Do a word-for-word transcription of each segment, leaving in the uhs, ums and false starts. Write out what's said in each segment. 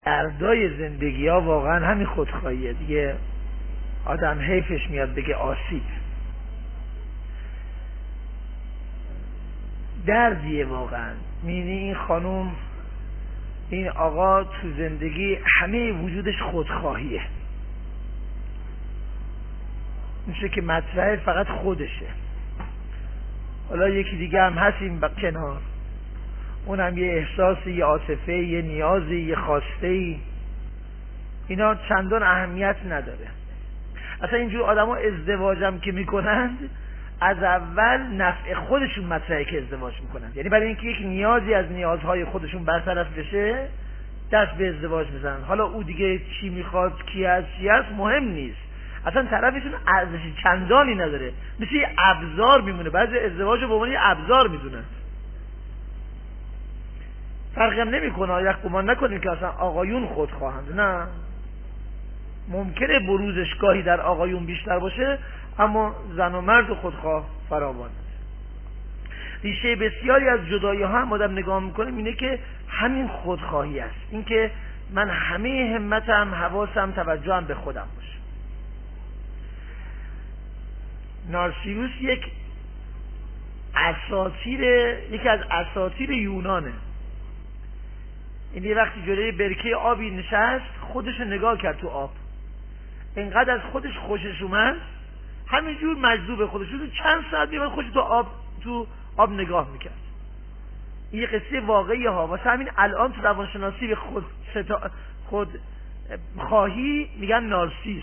دردای زندگی ها واقعا همین خودخواهیه دیگه. آدم حیفش میاد بگه آسیب، دردیه واقعا. می‌بینی این خانوم، این آقا تو زندگی همه وجودش خودخواهیه، میشه که مطرح فقط خودشه. حالا یکی دیگه هم هست این کنار، اونم یه احساسی، یه عاطفه، یه نیازی، یه خواسته. اینا چندان اهمیت نداره. اصلا اینجور آدم ها ازدواجم که میکنند از اول نفع خودشون مطرحه که ازدواج میکنند، یعنی برای اینکه یک نیازی از نیازهای خودشون برطرف بشه دست به ازدواج بزنن. حالا او دیگه چی میخواد، کی هست، چی هست، مهم نیست. اصلا طرفشون ارزش چندانی نداره، مثل یه ابزار میمونه. بعضی ازدواج رو به عنوان یه ابزار میدونن. فرقی هم نمیکنه. یک گمان نکنیم که اصلا آقایون خودخواهند، نه، ممکنه بروزش گاهی در آقایون بیشتر باشه، اما زن و مرد خودخواه فراوان. ریشه بسیاری از جدایی ها هم آدم نگاه میکنه اینه که همین خودخواهی است، این که من همه همتم، حواسم، توجهم به خودم باشه. نارسیوس یک اساطیر، یکی از اساطیر یونانه. این یه وقتی جلوی برکه آبی نشست، خودش نگاه کرد تو آب، اینقدر از خودش خوشش اومد، همینجور مجذوب خودش شد، چند ساعت میاد خودش تو آب تو آب نگاه میکرد. این یه قصه واقعی ها. واسه همین الان تو روانشناسی به خود ستا... خود خواهی میگن نارسیس.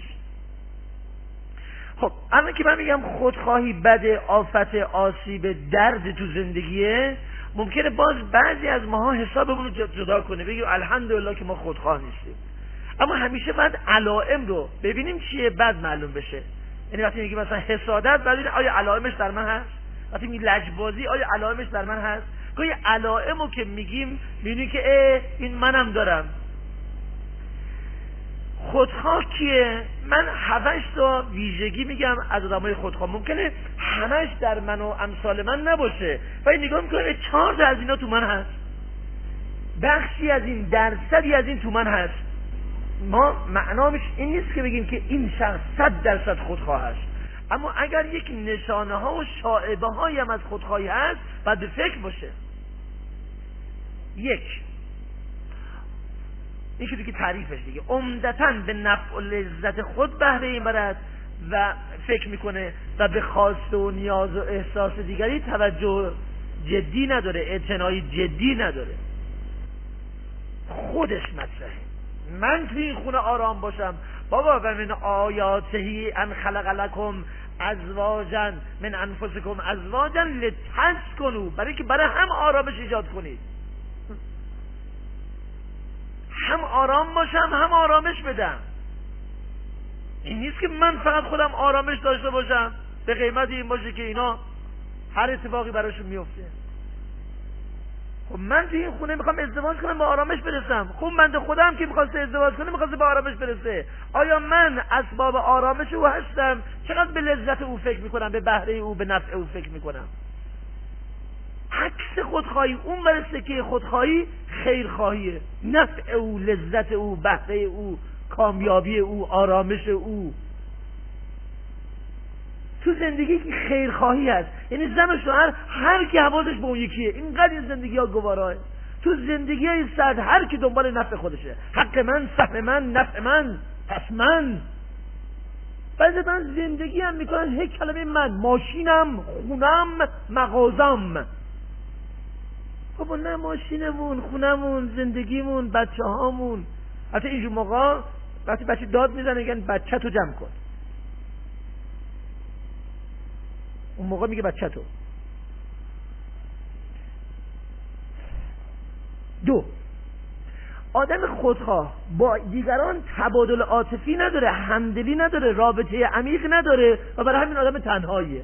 خب اما که من میگم خودخواهی بده، آفت، آسیب، درد تو زندگیه، ممکنه باز بعضی از ماها حسابمون رو جدا کنه، بگیم الحمدلله که ما خودخواه نیستیم. اما همیشه باید علائم رو ببینیم چیه، بعد معلوم بشه. یعنی وقتی میگیم مثلا حسادت، بعد آیا علائمش در من هست؟ وقتی میگیم لجبازی، آیا علائمش در من هست؟ گاهی علائمو که میگیم میبینیم که اه این منم دارم. خودخواه کیه؟ من هفتش تا ویژگی میگم از آدمای خودخواه. ممکنه همش در من و امثال من نباشه، ولی نگاه میکنم چهار تا از اینا تو من هست، بخشی از این، درصدی از این تو من هست. ما معنامش این نیست که بگیم که این شخص صد درصد خودخواه است، اما اگر یک نشانه ها و شائبه هایی هم از خودخواهی هست، باید به فکر باشه. یک، این شده که تعریفش دیگه، عمدتاً به نفع و لذت خود بهره میبرد و فکر میکنه و به خواسته و نیاز و احساس دیگری توجه جدی نداره، اعتنایی جدی نداره. خودش مطرحه، من توی این خونه آرام باشم. بابا و من آیاتهی ان خلق لکم ازواجا من انفسکم ازواجا لتسکنوا، برای که برای هم آرامش ایجاد کنید، هم آرام باشم هم آرامش بدم. این نیست که من فقط خودم آرامش داشته باشم به قیمت این باشه که اینا هر اتفاقی براشون میفته. خب من توی این خونه میخوام ازدواج کنم، به آرامش برسم. خب بنده خودم که میخواسته ازدواج کنه میخواسته به آرامش برسه. آیا من اسباب آرامش او هستم؟ چقدر به لذت او فکر میکنم، به بهره او، به نفع او فکر میکنم؟ عکس خودخواهی اون برسه که خودخواهی خیرخواهیه، نفع او، لذت او، بهره او، کامیابی او، آرامش او. تو زندگی که خیرخواهی هست، یعنی زن و شوهر هر کی حواسش به اون یکیه، اینقدر این زندگی ها گواراه. تو زندگی های صد هر کی دنبال نفع خودشه، حق من، سهم من، نفع من، پس من. بعضی من زندگی هم میکنن یک کلمه من، ماشینم، خونم، مغازم. بابا نه ماشینمون، خونمون، زندگیمون، بچه هامون. حتی اینجور موقع وقتی بچه داد میزنه میگن بچه تو جمع کن، اون موقع میگه بچه تو. دو، آدم خودخواه با دیگران تبادل عاطفی نداره، همدلی نداره، رابطه عمیق نداره و برای همین آدم تنهاییه.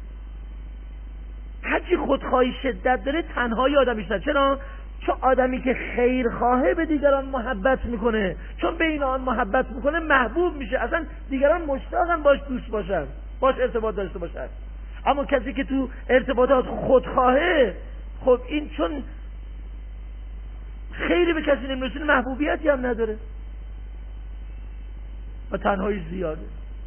هرچی خودخواهی شدت داره تنهایی آدم بیشتر. چرا؟ چون آدمی که خیرخواهه به دیگران محبت میکنه، چون بین آن محبت میکنه محبوب میشه، اصلا دیگران مشتاقن باش دوست باشن، باش ارتباط داشته باشن. اما کسی که تو ارتباطات خودخواهه، خب این چون خیلی به کسی نمیرسونه، محبوبیتی هم نداره و تنهایی زیاده.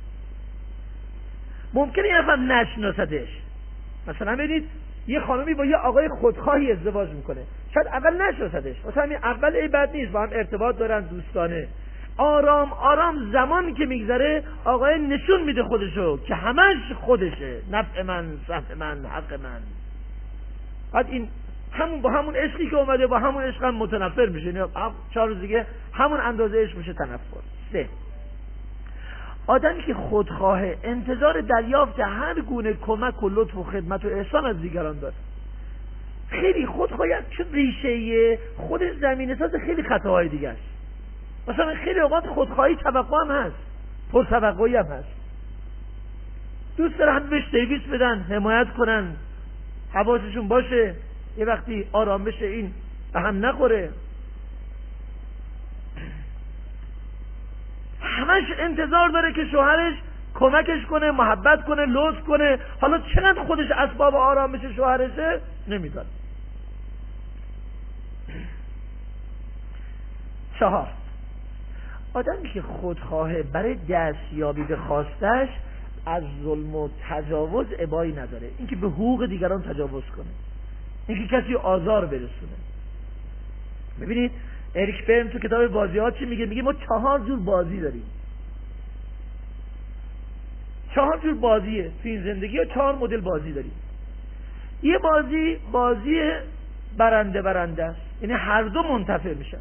ممکنه یه نفر نشناستش. مثلا ببینید یه خانمی با یه آقای خودخواهی ازدواج میکنه، شاید اول نشناستش، مثلا همین اول ای بد نیست، با هم ارتباط دارن دوستانه، آرام آرام زمانی که میگذره آقای نشون میده خودشو که همش خودشه، نفع من، سهم من، حق من. بعد این همون با همون عشقی که اومده با همون عشق هم متنفر میشه، یعنی چهار روز دیگه همون اندازه عشق میشه تنفر. سه، آدمی که خودخواه، انتظار دریافت هر گونه کمک و لطف و خدمت و احسان از دیگران داره. خیلی خودخواهی چون ریشه خودش زمینه ساز خیلی خطاهای دیگه است. مثلا خیلی اوقات خودخواهی توقع هم هست، پر توقعی هم هست، دوست داره هم بهش سرویس بدن، حمایت کنن، حواسشون باشه یه وقتی آرامش این به هم نخوره. همش انتظار داره که شوهرش کمکش کنه، محبت کنه، لطف کنه. حالا چقدر خودش اسباب آرامش شوهرشه نمیدونه. چهار، آدمی که خودخواهه برای دستیابی به خواستش از ظلم و تجاوز ابایی نداره، اینکه به حقوق دیگران تجاوز کنه، اینکه کسی آزار برسونه. ببینید اریک برن تو کتاب بازیات چی میگه؟ میگه ما چهار جور بازی داریم. چهار جور بازیه تو این زندگی و چهار مدل بازی داریم. یه بازی بازی برنده برنده است، یعنی هر دو منتفع میشن،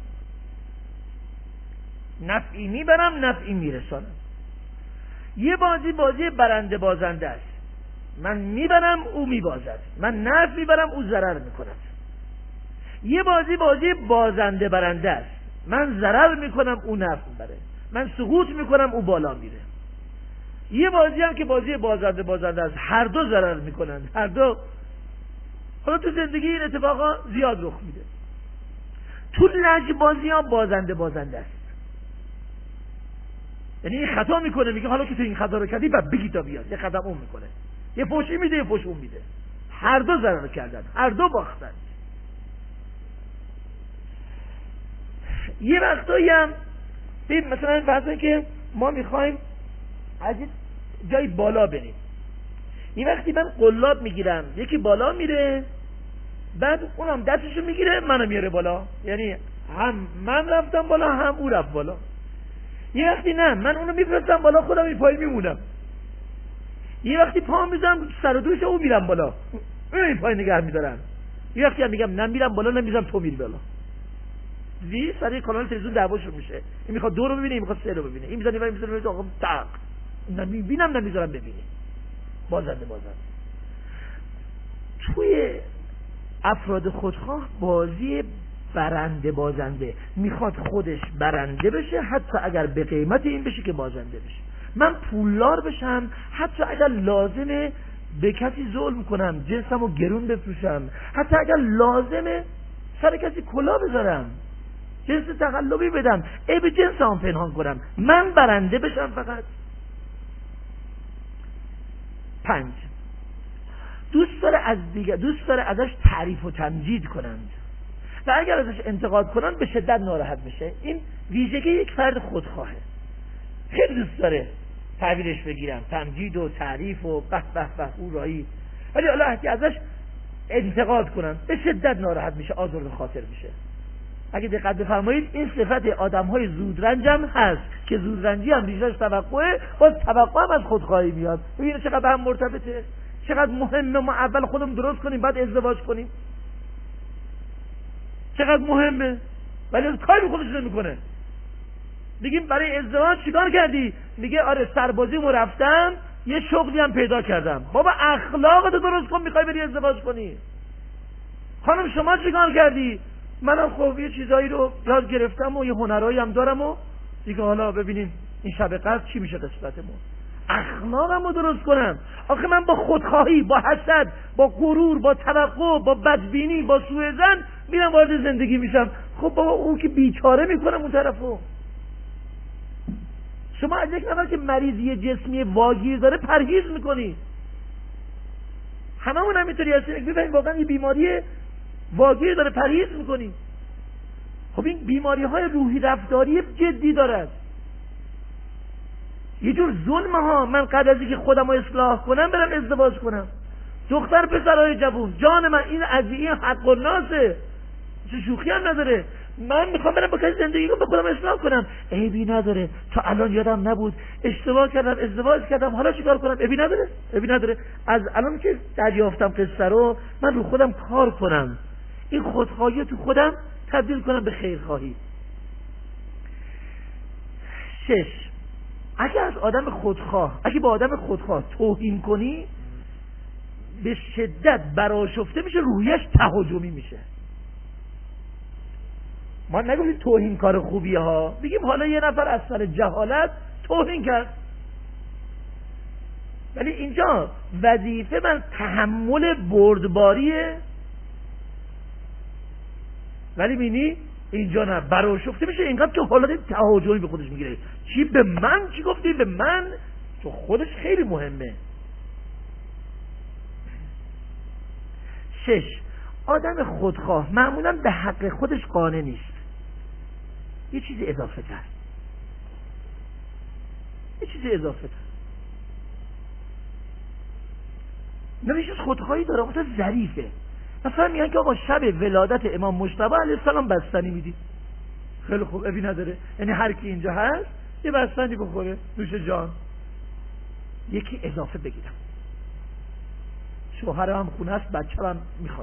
نفعی میبرم نفعی میرسانم. یه بازی بازی برنده بازنده است، من میبرم او میبازد، من نفع میبرم او ضرر میکند. یه بازی بازی بازنده برنده است، من ضرر میکنم او نفع میبره، من سقوط میکنم او بالا میره. یه بازی هم که بازی بازنده بازنده است، هر دو ضرر میکنن، هر دو. حالا تو زندگی این اتفاقا زیاد رخ میده. تو لج بازی ها بازنده بازنده است، یعنی این خطا میکنه، میگه حالا که تو این خطا رو کردی بعد بگی تا بیاد، یه قدم اون میکنه، یه فوشی میده یه فوش اون میده، هر دو ضرر کردن، هر دو باختن. یه وقتایی هم ببین مثلا فرض که ما میخوایم از جای بالا بریم، یه وقتی من قلاب میگیرم یکی بالا میره، بعد اونم دستشو میگیره منو میاره بالا، یعنی هم من رفتم بالا هم او رفت بالا. یه وقتی نه، من اونو میفرستم بالا خودم این پای میمونم. یه وقتی پا میزنم سر و دوش اون میرم بالا، اون این پای نگه میدارم. یه وقتی هم میگم نمیرم بالا، نمیرم تو میری بالا. وی سر کانال تلویزیون دعواشون میشه، این میخواد دو رو ببینه، این میخواد سه رو ببینه، این میزنه ولی میزنه ولی آقا تق نمیبینم نمیذارم ببینه. بازنده بازنده. توی افراد خودخواه بازی برنده بازنده، میخواد خودش برنده بشه حتی اگر به قیمت این بشه که بازنده بشه. من پولدار بشم حتی اگر لازمه به کسی ظلم کنم، جنسمو گرون بفروشم، حتی اگر لازمه سر کسی کلا بذارم، جنس تقلبی بدم، عیب جنسمو پنهان کنم، من برنده بشم فقط. پنج، دوست داره از دیگه دوست داره ازش تعریف و تمجید کنند و اگر ازش انتقاد کنن به شدت ناراحت بشه. این ویژگی یک فرد خودخواهه، خیلی دوست داره تعبیرش بگیرم، تمجید و تعریف و به به به هورایی، ولی حالا اگه ازش انتقاد کنن به شدت ناراحت میشه، آزرده خاطر میشه. اگه دقت بفرمایید این صفت آدم‌های زودرنج هم هست که زودرنجی هم ریشش توقعه، باز توقع هم از خودخواهی میاد. ببینید چقدر هم مرتبطه، چقدر مهمه ما اول خودمون درست کنیم بعد ازدواج کنیم، چقدر مهمه، ولی کاری به خودش نمیکنه. میگیم برای ازدواج چیکار کردی؟ میگه آره سربازیمو رفتم یه شغلی هم پیدا کردم. بابا اخلاقتو درست کن، میخوای بری ازدواج کنی. خانم شما چیکار کردی؟ منم خب یه چیزایی رو یاد گرفتم و یه هنرایی هم دارم و دیگه حالا ببینیم این شب قدر چی میشه قسمتمون. اخلاقمو درست کنم. آخه من با خودخواهی، با حسد، با غرور، با توقع، با بدبینی، با سوء ظن میرم وارد زندگی میشم. خب بابا اون که بیچاره میکنم اون طرفو. شما از یک نفر که مریضی جسمی واگیر داره پرهیز میکنی. هممون هم اینطوری هستیم، ببین واقعا یه بیماری واگیر داره پرهیز میکنی. خب این بیماری های روحی رفتاری جدی دارد، یه جور ظلم ها. من قبل از اینکه خودم رو اصلاح کنم برم ازدواج کنم، دختر پسرای جوون، جان من این از این حق و ناسه، چه شوخی هم نداره. من میخوام برم با کسی زندگی رو به خودم اصلاح کنم، عیبی نداره. تا الان یادم نبود اشتباه کردم، ازدواج کردم، حالا چیکار کنم؟ عیبی نداره، عیبی نداره. از الان که دریافتم قصه رو، من رو خودم کار کنم، این خودخواهی تو خودم تبدیل کنم به خیرخواهی. شش، اگه از آدم خودخواه، اگه با آدم خودخواه توهین کنی، به شدت برآشفته میشه، روحیش تهاجمی میشه. ما نگفتیم توهین کار خوبیه ها، بگیم حالا یه نفر از سر جهالت توهین کرد، ولی اینجا وظیفه من تحمل بردباریه، ولی بینی اینجا نه، برآشفته میشه، اینقدر که حالت تهاجمی به خودش میگیره. چی به من؟ چی گفتی به من؟ تو خودش خیلی مهمه. شش، آدم خودخواه معمولا به حق خودش قانع نیست، یه چیزی اضافه تر، یه چیزی اضافه تر. نمیشه خودخواهی داره، مثلا ظریفه. مثلا میگن که آقا شب ولادت امام مجتبی علیه السلام بستنی میدی. خیلی خوب، ابی نداره، یعنی هر کی اینجا هست یه بستنی بخوره، نوش جان. یکی اضافه بگیرم، شوهرم هم خونه است، بچه‌م میخواد،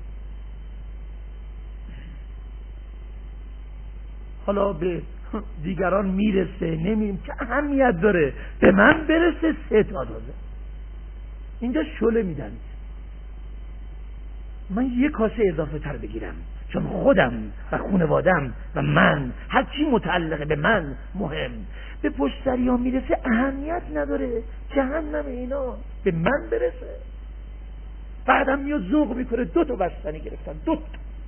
حالا به دیگران میرسه نمیم که اهمیت داره، به من برسه سه تا داده. اینجا شله میدن، من یه کاسه اضافه تر بگیرم، چون خودم و خانوادم و من هر چی متعلقه به من مهم. به پشتری ها میرسه اهمیت نداره، جهنم اینا، به من برسه. بعدم میاد ذوق میکنه، دو تا بستنی گرفتن، دو تا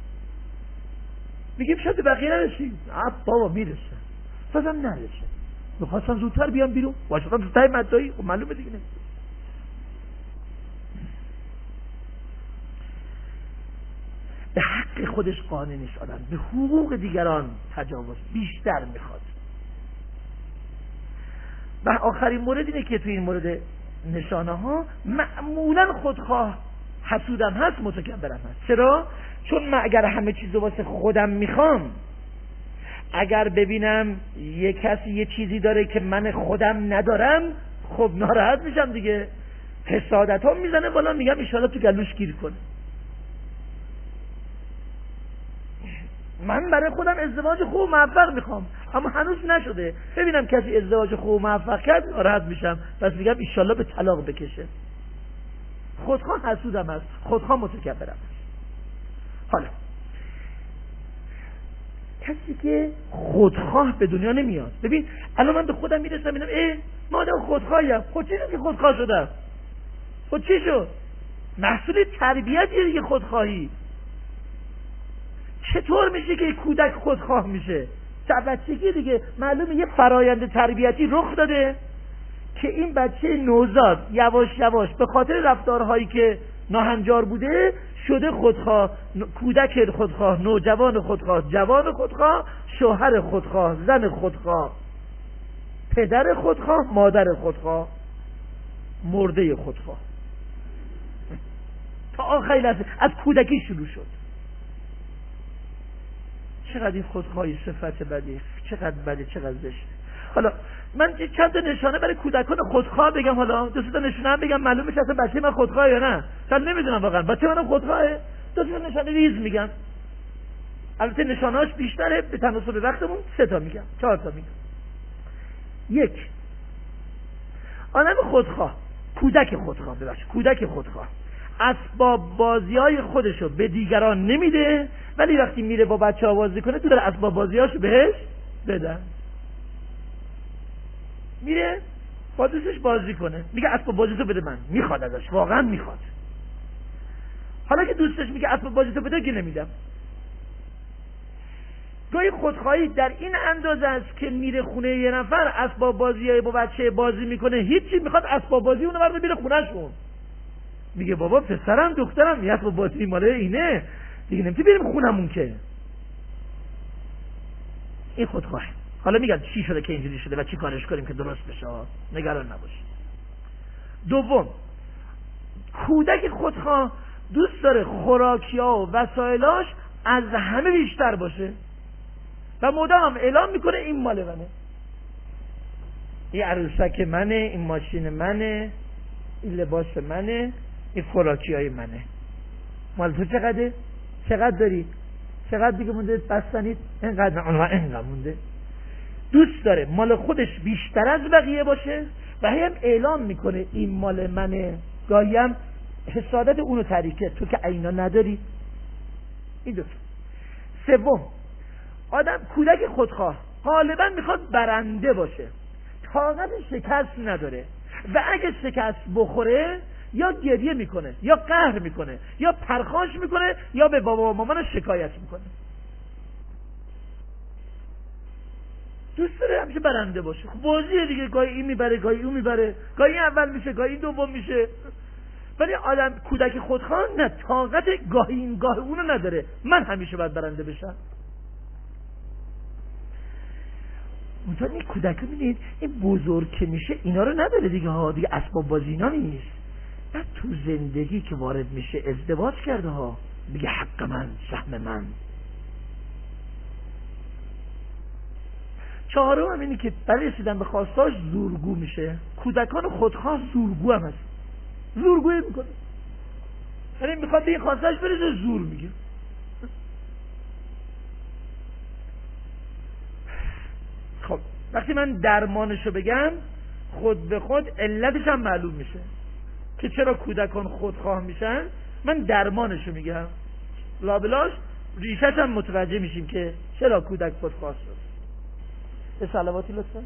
میگیم شاید بقیه نرسید. آب بابا میرسه، بازم نرسه. میخواستن زودتر بیان بیرون، واشقا زودتر مدایی، خب معلومه دیگه نه. به حق خودش قانع نیست آدم، به حقوق دیگران تجاوز بیشتر میخواد. و آخرین مورد اینه که تو این مورد نشانه ها معمولا خودخواه، حسودم هست، متکبرم هست. چرا؟ چون من اگر همه چیز رو واسه خودم میخوام، اگر ببینم یه کسی یه چیزی داره که من خودم ندارم، خب ناراحت میشم دیگه، حسادت ها میزنه بالا، میگم ایشالا تو گلوش گیر کنه. من برای خودم ازدواج خوب و موفق میخوام، اما هنوز نشده، ببینم کسی ازدواج خوب و موفق کرد، ناراحت میشم، پس میگم ایشالله به طلاق بکشه. خودخواه حسودم هست، خودخواه متکبرم هست. حالا کسی که خودخواه به دنیا نمیاد، ببین الان من به خودم میرسم میگم اه ما آدم خودخواهیم، خود چی شد که خودخواه شدم؟ خود چی شد؟ محصول تربیتیه دیگه خودخواهی. چطور میشه که کودک خودخواه میشه؟ بچگی دیگه معلومه یه فرایند تربیتی رخ داده که این بچه نوزاد یواش یواش به خاطر رفتارهایی که ناهنجار بوده شده خودخواه، کودک خودخواه، نوجوان خودخواه، جوان خودخواه، شوهر خودخواه، زن خودخواه، پدر خودخواه، مادر خودخواه، مرده خودخواه، تا آخری لحظه از کودکی شروع شد. چقدر این خودخواهی صفت بدی، چقدر بده، چقدر زشته. حالا من چند تا نشانه برای کودکان خودخواه بگم، حالا دو سه تا نشانه هم بگم، معلومه اصلا بچه من خودخواه یا نه. من نمیدونم واقعا بچه منم خودخواهه. دو سه تا نشانه ریز میگم، البته نشانه‌هاش بیشتره، به تناسب وقتمون سه تا میگم، چهار تا میگم. یک، آدم خودخواه، کودک خودخواه، ببخشید کودک خودخواه اسباب بازی‌های خودشو به دیگران نمیده، ولی وقتی میره با بچه‌ها بازی کنه تو داره اسباب بازی‌هاشو بهش بدن. میره با دوستش بازی کنه، میگه اسباب بازیتو بده من، میخواد ازش، واقعا میخواد. حالا که دوستش میگه اسباب بازیتو بده، که نمیدم. گاهی خودخواهی در این اندازه است که میره خونه یه نفر، اسباب بازیای با بچه بازی میکنه، هیچی، میخواد اسباب بازی اونو برده میره خونه‌شون. میگه بابا پسرم دخترم یه اسباب بازی مال اینه دیگه، نمیتونی بریم خونمون که. این خودخواهه. حالا میگم چی شده که اینجوری شده و چی کارش کنیم که درست بشه، نگران نباشید. دوم، کودک خودخواه دوست داره خوراکی‌ها و وسایلاش از همه بیشتر باشه و مدام اعلام میکنه این مال منه، این عروسک منه، این ماشین منه، این لباس منه، این خوراکی‌های منه. مال تو چقدره؟ چقدر داری؟ چقدر دیگه مونده بستنید؟ اینقدر. اونها اینقدر مونده. دوست داره مال خودش بیشتر از بقیه باشه و هم اعلام میکنه این مال منه. گاهی هم حسادت اونو تریکه، تو که اینا نداری. این دو. سوم، آدم کودک خودخواه غالبا میخواد برنده باشه، طاقت شکست نداره و اگه شکست بخوره یا گریه میکنه یا قهر میکنه یا پرخاش میکنه یا به بابا و مامان شکایت میکنه. دوست داره همیشه برنده باشه. خب بازیه دیگه، گاهی این میبره گاهی اون میبره، گاهی اول میشه گاهی دوم میشه. ولی آدم کودک خودخواه نه، طاقت گاهی این گاهی اونو نداره. من همیشه باید برنده بشم. مثلا این کودک رو میدید این بزرگ که میشه اینا رو نداره دیگه ها، دیگه اسباب بازی اینا نیست. بعد تو زندگی که وارد میشه ازدواج کرده ها، میگه حق من، سهم من. چهارم هم اینی که برای رسیدن به خواستاش زورگو میشه. کودکان خودخواه زورگو هم هست، زورگویی میکنه، یعنی میخواد به این خواستاش برسه زور میگه. خب وقتی من درمانشو بگم خود به خود علتش هم معلوم میشه که چرا کودکان خودخواه میشن. من درمانشو میگم، لابلاش ریشش هم متوجه میشیم که چرا کودک خودخواه شد. به صلواتی لطفا.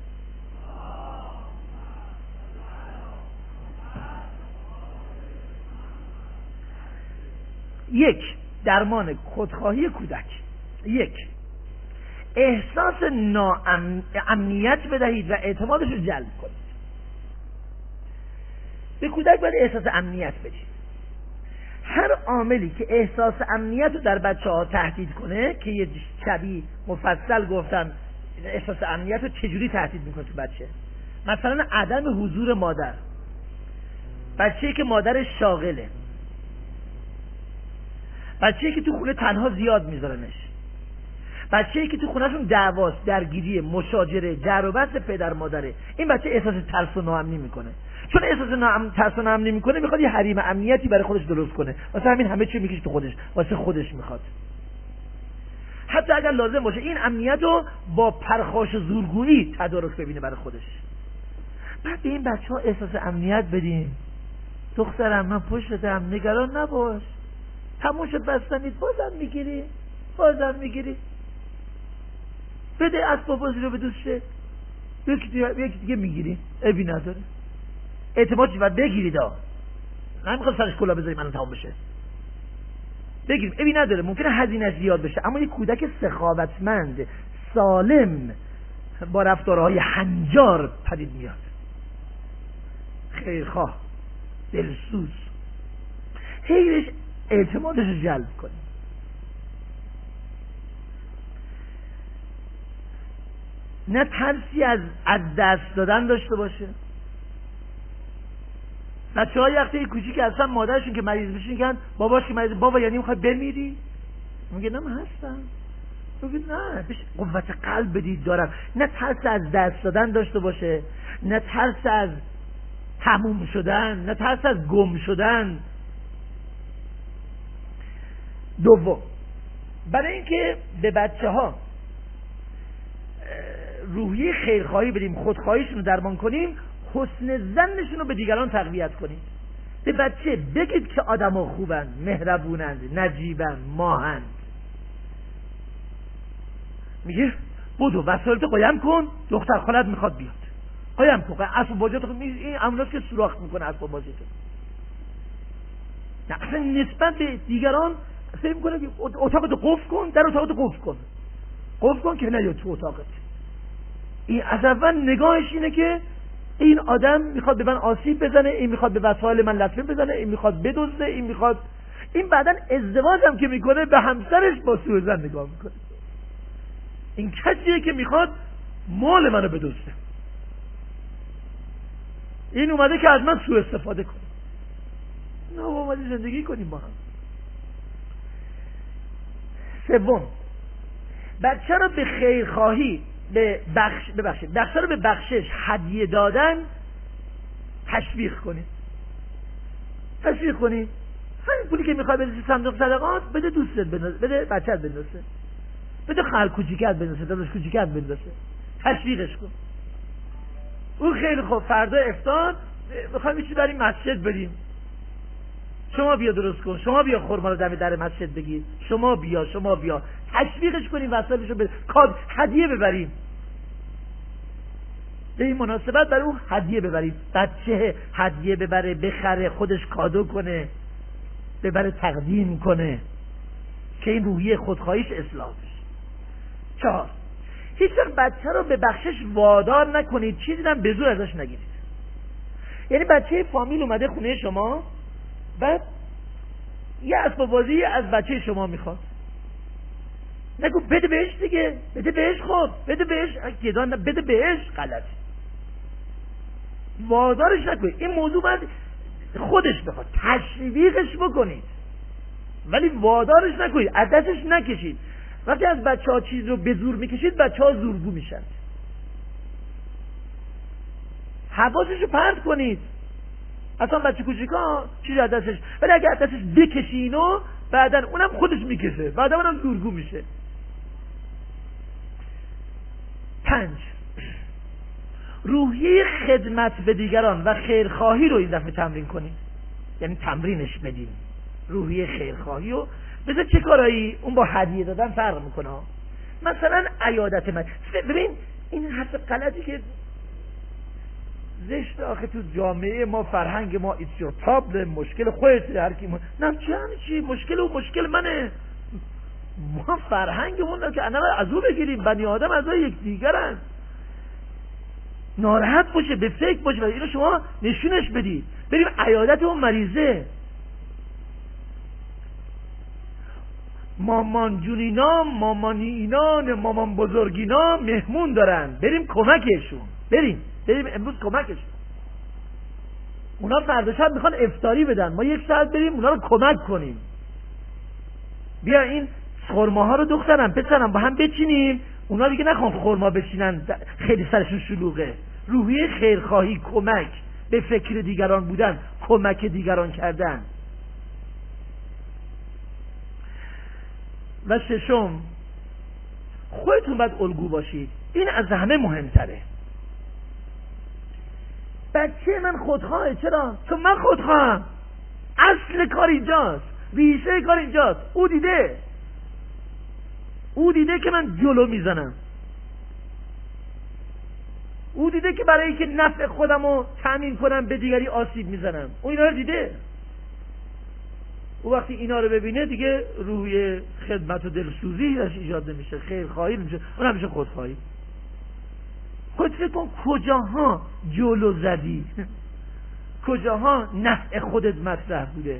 یک، درمان خودخواهی کودک. یک، احساس ناامنیت بدهید و اعتمادش رو جلب کنید. به کودک باید احساس امنیت بدید. هر عاملی که احساس امنیت رو در بچه ها تهدید کنه، که یه شبیه مفصل گفتم احساس امنیت رو چجوری تهدید میکنه تو بچه. مثلا عدم حضور مادر، بچه‌ای که مادرش شاغله، بچه‌ای که تو خونه تنها زیاد میذارنش، بچه‌ای که تو خونهشون دعواست، درگیری، مشاجره، جر و بحث پدر مادره، این بچه احساس ترس و ناامنی میکنه. چون احساس ناامن ترس و ناامنی میکنه، میخواد یه حریم امنیتی برای خودش درست کنه، واسه همین همه چی میکشه تو خودش، واسه خودش میخواد. حتی اگر لازم باشه این امنیت رو با پرخاش و زورگویی تدارک ببینه برای خودش. بعد به این بچه ها احساس امنیت بدیم. دخترم من پشتم، نگران نباش، تموم شد بستنید، بازم میگیری بازم میگیری، بده اسباب بازی رو به دوسته، یکی دیگه, دیگه میگیری، عیبی نداره. اعتمادی باید بگیرید ها، نمیخواد سرش کلا بذاریم الان تمام بشه، بگیریم، عیبی نداره. ممکنه هزینه زیاد بشه، اما یک کودک سخاوتمند سالم با رفتارهای هنجار پدید میاد، خیرخواه، دلسوز، خیرش اعتمادش رو جلب کنیم. نه ترسی از از دست دادن داشته باشه. بچه های وقتی کوچیک هستن مادرشون که مریض بشین کن باباش که مریض، بابا یعنی میخوای بمیری؟ میگه نه من هستم. میگه نه، بهش قوت قلب بدید دارم. نه ترس از دست دادن داشته باشه، نه ترس از تموم شدن، نه ترس از گم شدن. دوم، برای اینکه به بچه ها روحیه خیرخواهی بدیم، خودخواهیشون رو درمان کنیم، حسن ظنشون رو به دیگران تقویت کنیم. به بچه بگید که آدم ها خوبن، مهربونند، نجیبن، ماهند. میگه بودو وسایلتو قایم کن، دختر خالت میخواد بیاد، قایم کن اسباب بازیاتو. این امروز که سوراخ میکنه اسباب بازیاتو. نه اصلا نسبت به دیگران فکر میکنه که اتاقتو قفل کن، در اتاقتو قفل کن، قفل کن که نیاد تو اتاقت. این از اول نگاهش اینه که این آدم میخواد به من آسیب بزنه، این میخواد به وسایل من لطمه بزنه، این میخواد بدزده، این میخواد. این بعدن ازدواج هم که میکنه به همسرش با سوء ظن نگاه میکنه. این کسیه که میخواد مال منو بدزده، این اومده که از من سوء استفاده کنه. نه اومده زندگی کنیم با هم. سوم، بچه رو به خیرخواهی، به بخش ببخشید بچه رو به بخشش، هدیه دادن تشویق کنید. تشویق کنید. همین پولی که میخوای بده صندوق صدقات، بده دوستت بندازه، بده بچه‌ت بندازه، بده خال کوچیکت بندازه، داداش کوچیکت بندازه، تشویقش کن. اون خیلی خوب، فردا افطار میخوایم یه چیزی بریم مسجد بدیم، شما بیا درست کن، شما بیا خرما رو دم در مسجد بگیر، شما بیا شما بیا تشویقش کنیم، وسایلشو به کاد هدیه ببریم، به این مناسبت برای اون هدیه ببریم. بچه هدیه ببره، بخره، خودش کادو کنه، ببره تقدیم کنه که این روحیه خودخواهیش اصلاح بشه. چهار، هیچ وقت بچه رو به بخشش وادار نکنید، چیزی هم به زور ازش نگیرید. یعنی بچه فامیل اومده خونه شما، بعد یه اسباب بازی از بچه شما میخواد، نگو بده بهش دیگه، بده بهش، خب بده بهش، گدان بده بهش، غلط. وادارش نکنید، این موضوع باید خودش بخواد، تشویقش بکنید ولی وادارش نکنید، از دستش نکشید. وقتی از بچه ها چیز رو به زور میکشید، بچه ها زورگو میشن. حواسش رو پرت کنید، اصلا بچه کوچیکا چیز از دستش، ولی اگه از دستش بکشینو بعدا اونم خودش میکشه، بعدا اونم زورگو میشه. پنج، روحیه خدمت به دیگران و خیرخواهی رو این دفعه تمرین کنید، یعنی تمرینش بدیم. روحیه خیرخواهی رو بذار چه کارایی؟ اون با هدیه دادن فرق میکنه. مثلا عیادت من، ببین این حرف غلطی که زشت، آخه تو جامعه ما، فرهنگ ما it's your problem، مشکل خودت، هر کی ما نم چی همین چی مشکل و مشکل منه. ما فرهنگمون که انا از او بگیریم، بنی آدم از یک دیگرن، ناراحت باشه، به فکر باشه، اینو شما نشونش بدید. بریم عیادت اون مریضه، مامان جونینا، مامانی اینا، مامان بزرگینا مهمون دارن، بریم کمکشون، بریم بریم امروز کمکشون. اونا فردا شب میخوان افطاری بدن، ما یک ساعت بریم اونا رو کمک کنیم. بیا این خرماها رو دخترم پسرم با هم بچینیم، اونا دیگه نخوان خرما بچینن، خیلی سرشون شلوغه. روحیه خیرخواهی، کمک، به فکر دیگران بودن، کمک دیگران کردن. و ششم، خودتون باید الگو باشید، این از همه مهمتره. بچه من خودخواهه، چرا؟ چون من خودخواهم، اصل کار اینجاست، ریشه کار اینجاست. او دیده او دیده که من جلو میزنم، او دیده که برای اینکه نفع خودم رو تأمین کنم به دیگری آسیب میزنم، او اینا رو دیده. او وقتی اینا رو ببینه دیگه روی خدمت و دلسوزی داشت ایجاد نمیشه، خیرخواهی نمیشه، اون همیشه خودخواهی. خود فکر کن کجاها جلو زدی، کجاها نفع خودت مطرح بوده.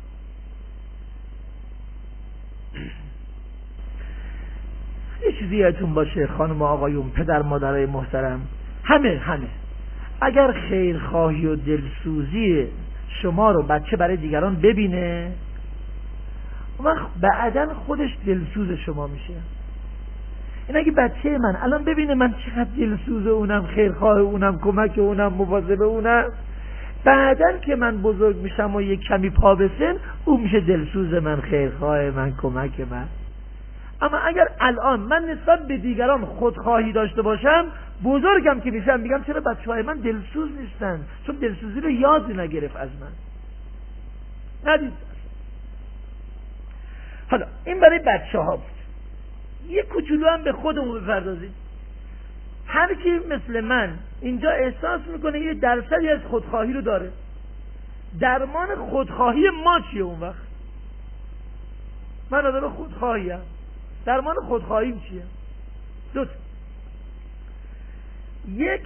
یه چیزی یادتون باشه خانم و آقایون، پدر مادرای محترم، همه همه اگر خیرخواهی و دلسوزی شما رو بچه برای دیگران ببینه، اون وقت بعدن خودش دلسوز شما میشه. این اگه بچه من الان ببینه من چقدر دلسوز اونم، خیرخواه اونم، کمک اونم، مواظب اونم، بعدن که من بزرگ میشم و یک کمی پا بسن، اون میشه دلسوز من، خیرخواه من، کمک من. اما اگر الان من نسبت به دیگران خودخواهی داشته باشم، بزرگم که میشم میگم چرا بچه‌های من دلسوز نیستن؟ چون دلسوزی رو یاد نگرفت از من، ندید. حالا این برای بچه ها بود. یه کوچولو هم به خودمون بپردازید. هر کی مثل من اینجا احساس میکنه یه درصدی از خودخواهی رو داره، درمان خودخواهی ما چیه اون وقت؟ من آدم خودخواهیم، درمان خودخواهیم چیه؟ دوست یک،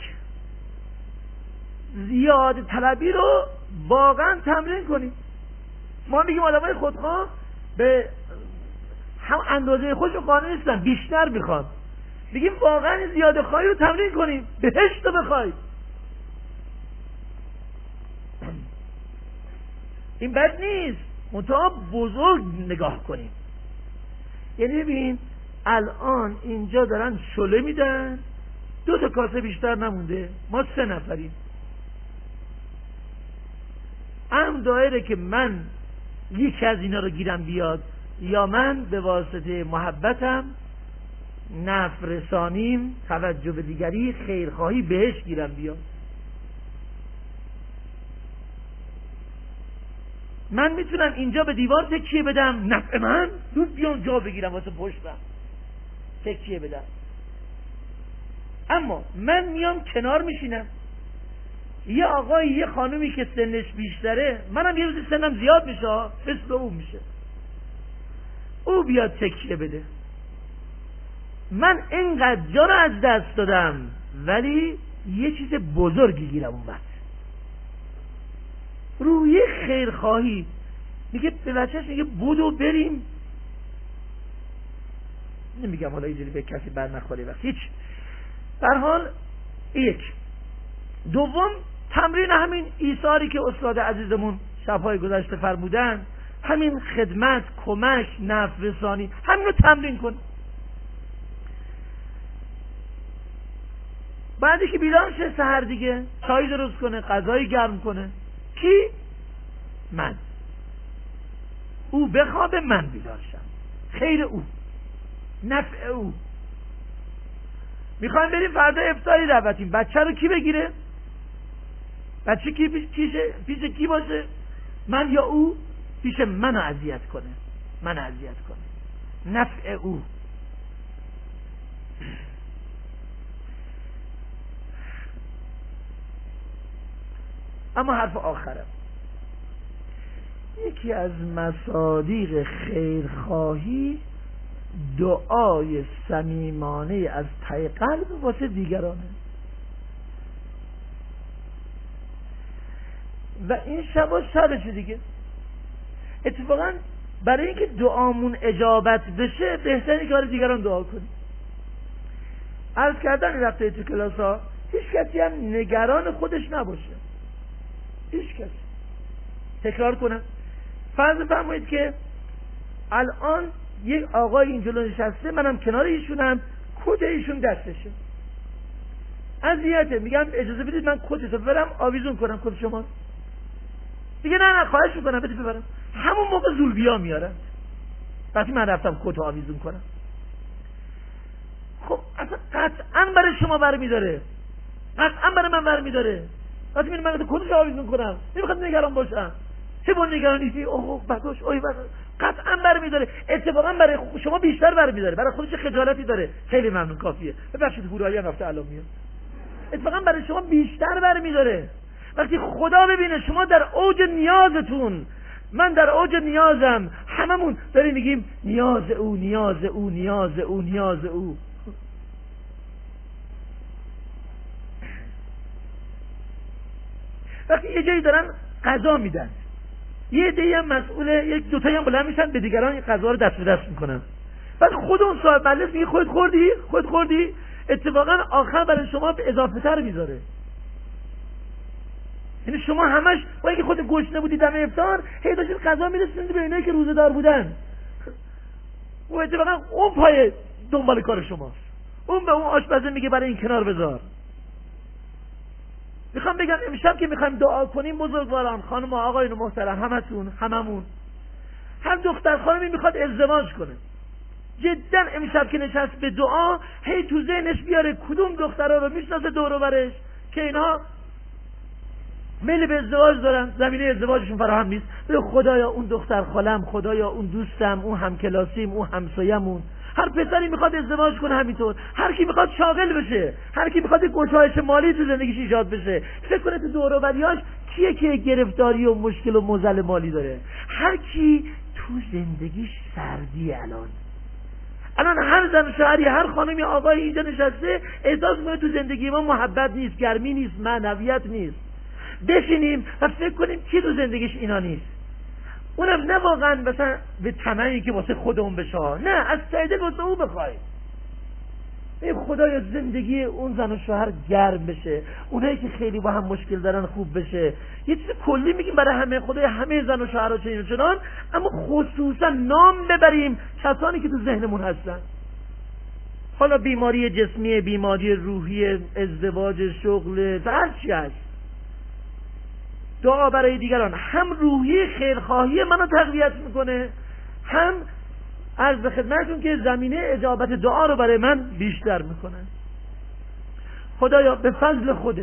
زیاد طلبی رو واقعا تمرین کنیم. ما میگیم آدمای خودخواه به هم اندازه خودشون قانع نیستن، بیشتر میخوان. بگیم واقعا زیاده خواهی رو تمرین کنیم، بهشت رو بخواید. این بد نیست، منتها بزرگ نگاه کنیم. یعنی ببین الان اینجا دارن شله میدن، دو تا کاسه بیشتر نمونده، ما سه نفریم. ام دایره که من یکی از اینا رو گیرم بیاد، یا من به واسطه محبتم، نفع رسانیم، توجه به دیگری، خیرخواهی بهش گیرم بیاد. من میتونم اینجا به دیوار تکیه بدم، نفع من دود بیام جا بگیرم واسه پشتم تکیه بدم. اما من میام کنار میشینم، یه آقای یه خانومی که سنش بیشتره، منم یه روزی سنم زیاد میشه، مثل او میشه، او بیاد تکیه بده. من اینقدر جا رو از دست دادم، ولی یه چیز بزرگی گیرم اون وقت. روی خیرخواهی میگه به بچهش، میگه بودو بریم، نمیگم حالا اینجوری به کسی بر نخوری وقت هیچ. در حال یک. دوم، تمرین همین ایثاری که استاد عزیزمون شبهای گذشته فرمودن، همین خدمت، کمک، نفع رسانی، همین رو تمرین کن. بعدی که بیدار شه سحر دیگه چای درست کنه، غذای گرم کنه. کی؟ من. او بخوابه، من بیدار شم، خیر او، نفع او. میخوایم بریم فردا افطاری دعوتیم، بچه رو کی بگیره؟ بچه کی پیش پیش کی باشه؟ من یا او؟ پیش منو اذیت کنه، منو اذیت کنه، نفع او. اما حرف آخرم، یکی از مصادیق خیرخواهی دعای صمیمانه از ته قلب واسه دیگرانه. و این شبا شبشه دیگه. اتفاقا برای اینکه دعامون اجابت بشه، بهتره که برای دیگران دعا کنیم. عرض کردم این وقته تو کلاس ها هیچ کسی هم نگران خودش نباشه، هیچ کسی. تکرار کنم، فرض فرمایید که الان یک آقای این جلو نشسته، منم کنار ایشونم، کت ایشون دستشه، اذیته، میگم اجازه بدید من کتتو ببرم آویزون کنم کت شما. دیگه نه نه خواهش میکنم بدید ببرم. همون موقع زولبیا میارن وقتی من رفتم کتو آویزون کنم. خب اصلا قطعا برای شما برمیداره، قطعا برای من برمیداره. وقتی میرم من کتو آویزون کنم، نمیخواد نگران باشم. چه با نگران نیستی؟ اوه بگوش اوی بگوش، قطعا برمیداره. اتفاقا برای شما بیشتر برمیداره، برای خودش خجالتی داره. خیلی ممنون، کافیه. ببخشید هورایی هم رفته الان میاد. اتفاقا برای شما بیشتر برمیداره. وقتی خدا ببینه شما در اوج نیازتون، من در اوج نیازم، هممون داریم میگیم نیاز او نیاز او نیاز او نیاز او. وقتی یه جایی دارن غذا میدن، یه عده‌ای هم مسئوله، یک دوتایی هم بلند میشن به دیگران این غذا رو دست به دست میکنن. بعد خود اون صاحب مجلس میگه خود خوردی؟ خود خوردی؟ اتفاقا آخر برای شما به اضافه تر میذاره. یعنی شما همش با اینکه خود گشنه بودی دم افطار، هی داشتید غذا میرسوندید به اینایی که روزه دار بودن. و اتفاقا اون پای دنبال کار شماست. اون به اون آشپزه میگه برای این کنار بذار. میخوام بگم امشب که میخوایم دعا کنیم، بزرگواران، خانم و آقایون محترم، همتون، هممون، هر دختر خانمی میخواد ازدواج کنه، جدا امشب که نشست به دعا، هی تو ذهنش بیاره کدوم دخترها رو میشناسه دور و برش که اینا میل به ازدواج دارن، زمینه ازدواجشون فراهم نیست. به خدایا اون دختر خالم، خدایا اون دوستم، اون همکلاسیم، اون همسایمون، هر پسری میخواد ازدواج کنه همینطور، هر کی میخواد شاغل بشه، هر کی میخواد گشایش مالی تو زندگیش ایجاد بشه، فکر کنه تو دور و بریاش کیه که گرفتاری و مشکل و معضل مالی داره. هر کی تو زندگیش سردی، الان الان هر زن شوهری، هر خانمی، آقای اینجا نشسته احساس میکنه تو زندگی ما محبت نیست، گرمی نیست، معنویت نیست. بشینیم و فکر کنیم کی تو زندگیش اینا نیست. اونم نه واقعا مثلا به طمعی که واسه خودمون بشه، نه، از ته دل واسه او بخوای. ای خدایا زندگی اون زن و شوهر گرم بشه، اونایی که خیلی با هم مشکل دارن خوب بشه. یه چیز کلی میگیم برای همه، خدایا همه زن و شوهرها چنین و چنان، اما خصوصا نام ببریم کسانی که تو ذهنمون هستن. حالا بیماری جسمی، بیماری روحی، ازدواج، شغل، هر چی هست، دعا برای دیگران هم روحی خیرخواهی منو تقویت میکنه، هم عرض به خدمتتون که زمینه اجابت دعا رو برای من بیشتر میکنه. خدایا به فضل خودت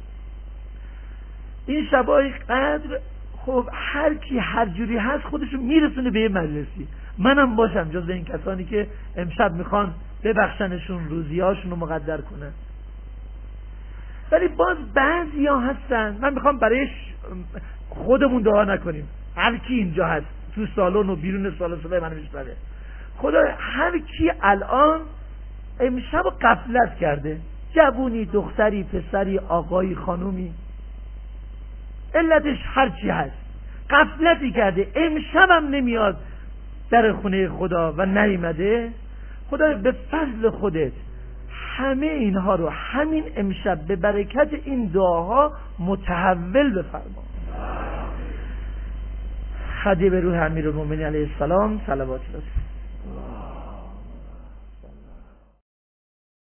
این شبای قدر، خب هر کی هر جوری هست خودشو میرسونه به یه مجلسی، منم باشم جز این کسانی که امشب میخوان ببخشنشون، روزیاشون رو مقدر کنن. ولی باز بعضی ها هستن، من میخوام برای خودمون دعا نکنیم، هر کی اینجا هست تو سالن و بیرون سالن صدای من میشنوه، خدا هر کی الان امشب غفلت کرده، جوونی، دختری، پسری، آقایی، خانومی، علتش هر چی هست، غفلتی کرده، امشبم نمیاد در خونه خدا و نیامده، خدا به فضل خودت همه اینها رو همین امشب به برکت این دعاها متحول بفرما. خدیو روح امیرالمومنین علیه السلام صلوات الله.